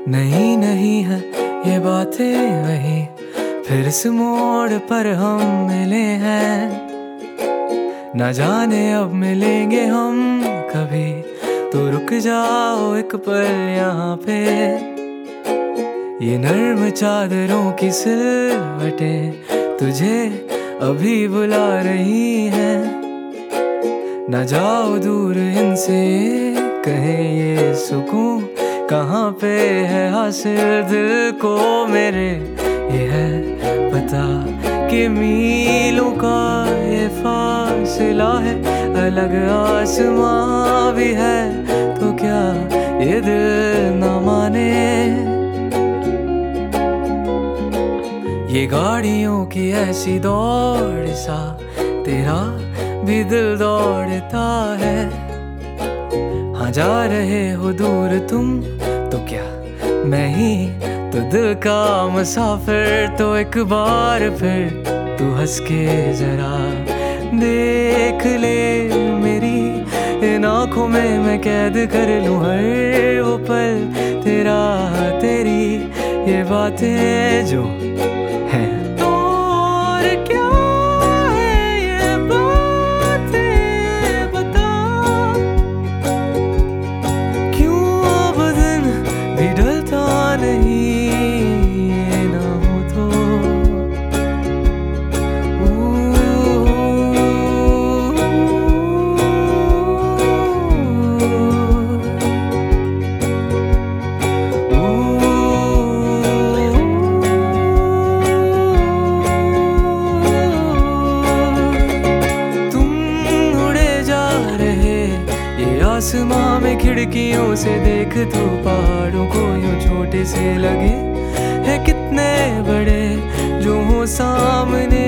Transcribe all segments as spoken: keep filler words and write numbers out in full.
नहीं नहीं है ये बातें वही, फिर इस मोड़ पर हम मिले हैं। न जाने अब मिलेंगे हम कभी, तो रुक जाओ एक पल यहाँ पे। ये नर्म चादरों की सिलवटें तुझे अभी बुला रही हैं। न जाओ दूर इनसे, कहें ये सुकून कहाँ पे है हासिल दिल को मेरे। ये है पता कि मीलों का ये फासला है, अलग आसमां भी है, तो क्या ये दिल न माने। ये गाड़ियों की ऐसी दौड़ सा तेरा भी दिल दौड़ता है। हाँ जा रहे हो दूर तुम, तो क्या मैं ही तो दिल का मुसाफिर। तो एक बार फिर तू हंस के जरा देख ले मेरी इन आँखों में, मैं कैद कर लूँ हर वो पल तेरा तेरी ये बातें जो हैं। तो और क्या है ये बातें बता, क्यों अब दिन भी ढलता नहीं, ये ना हो तो। आसमां में खिड़कियों से देख तू पहाड़ों को यूं छोटे से लगे है कितने बड़े जो हो सामने।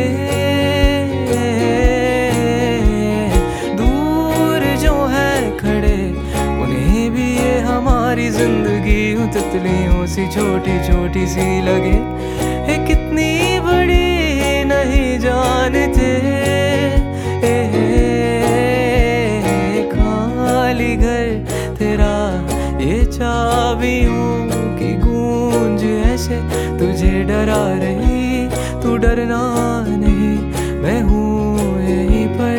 दूर जो है खड़े उन्हें भी ये हमारी जिंदगी यूं तितलियों सी छोटी छोटी सी लगे है कितनी बड़ी नहीं जानते। घर तेरा ये चाबियों की गूंज ऐसे तुझे डरा रही, तू डरना नहीं मैं हूँ यहीं पर।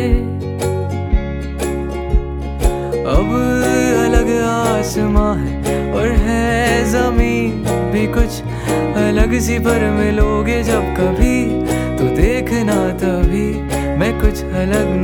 अब अलग आसमां है और है जमीन भी कुछ अलग सी, पर मिलोगे जब कभी तो देखना तभी मैं कुछ अलग